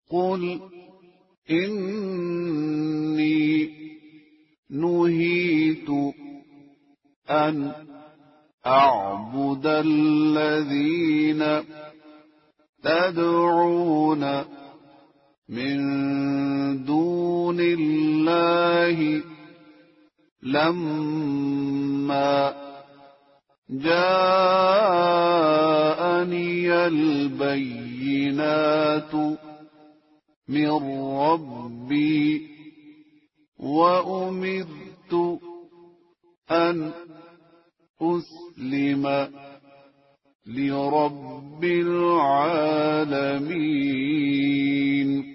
قل إني نهيت أن أعبد الذين تدعون من دون الله لما جاءني البينات من ربي وأمرت أن أسلم لرب العالمين